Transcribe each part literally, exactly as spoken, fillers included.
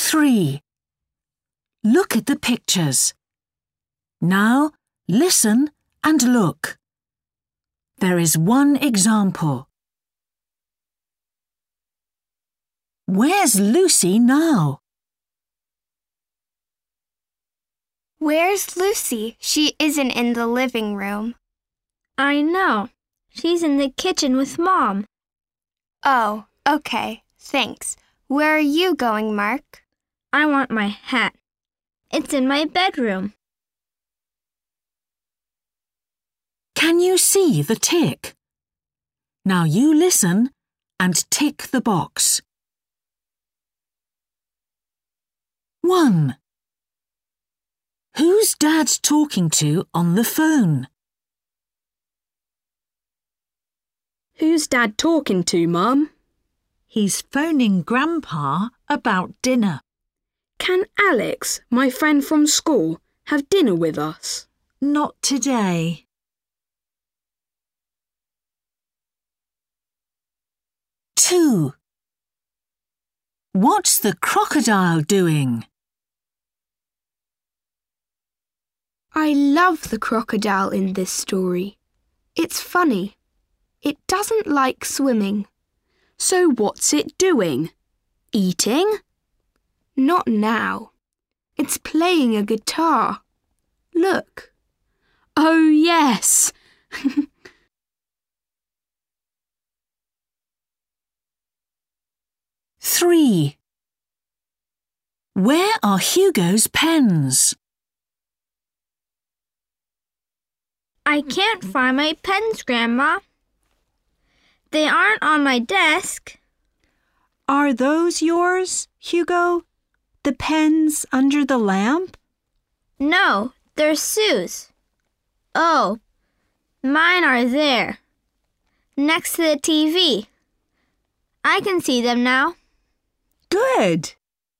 three. Look at the pictures. Now listen and look. There is one example. Where's Lucy now? Where's Lucy? She isn't in the living room. I know. She's in the kitchen with Mom. Oh, okay. Thanks. Where are you going, Mark? I want my hat. It's in my bedroom. Can you see the tick? Now you listen and tick the box. one. Who's Dad talking to on the phone? Who's Dad talking to, Mum? He's phoning Grandpa about dinner. Can Alex, my friend from school, have dinner with us? Not today. two. What's the crocodile doing? I love the crocodile in this story. It's funny. It doesn't like swimming. So what's it doing? Eating? Not now. It's playing a guitar. Look. Oh, yes. three. Where are Hugo's pens? I can't find my pens, Grandma. They aren't on my desk. Are those yours, Hugo? The pens under the lamp? No, they're Sue's. Oh, mine are there, next to the T V. I can see them now. Good.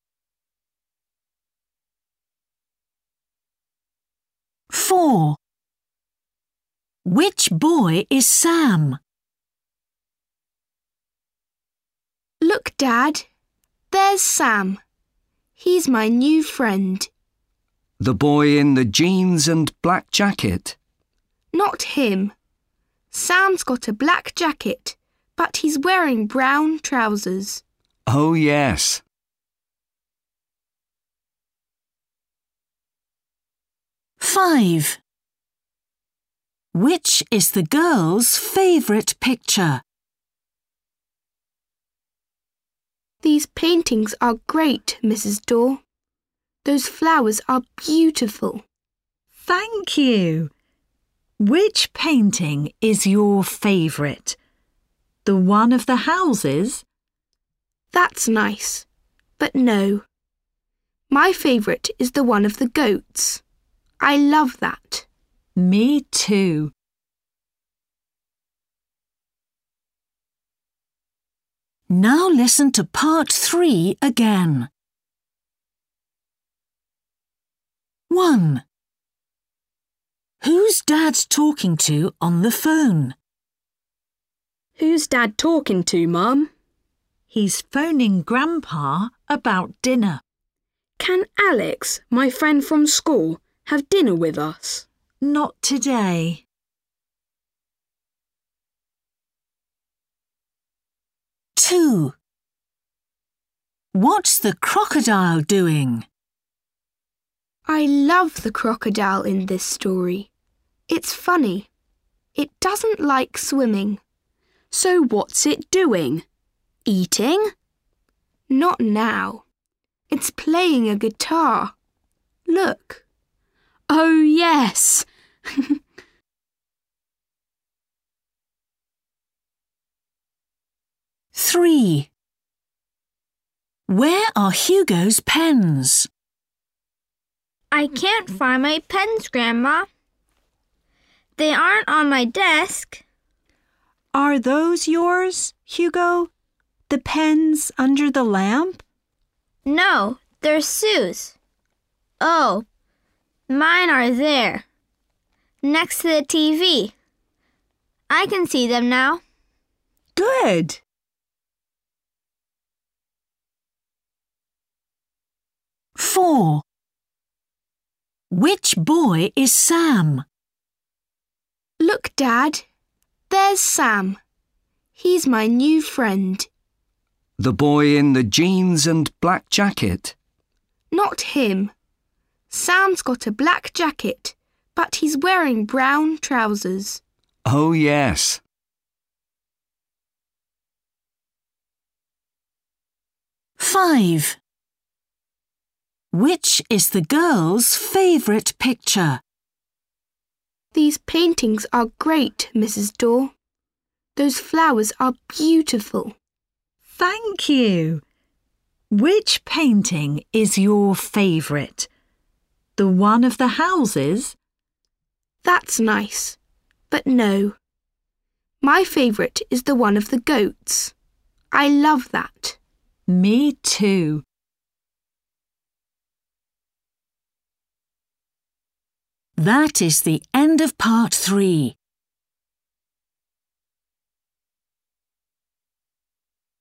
four. Which boy is Sam? Look, Dad. There's Sam. He's my new friend. The boy in the jeans and black jacket? Not him. Sam's got a black jacket, but he's wearing brown trousers. Oh, yes. five. Which is the girl's favourite picture? These paintings are great, Missus Dorr. Those flowers are beautiful. Thank you. Which painting is your favourite? The one of the houses? That's nice, but no. My favourite is the one of the goats. I love that. Me too. Now listen to part three again. one. Who's Dad talking to on the phone? Who's Dad talking to, Mum? He's phoning Grandpa about dinner. Can Alex, my friend from school, have dinner with us? Not today. two. What's the crocodile doing? I love the crocodile in this story. It's funny. It doesn't like swimming. So what's it doing? Eating? Not now. It's playing a guitar. Look. Oh, yes. three. Where are Hugo's pens? I can't find my pens, Grandma. They aren't on my desk. Are those yours, Hugo? The pens under the lamp? No, they're Sue's. Oh, mine are there, next to the T V. I can see them now. Good. four. Which boy is Sam? Look, Dad. There's Sam. He's my new friend. The boy in the jeans and black jacket. Not him. Sam's got a black jacket, but he's wearing brown trousers. Oh, yes. Five. Which is the girl's favourite picture? These paintings are great, Missus Daw. Those flowers are beautiful. Thank you. Which painting is your favourite? The one of the houses? That's nice. But no. My favourite is the one of the goats. I love that. Me too. That is the end of part three.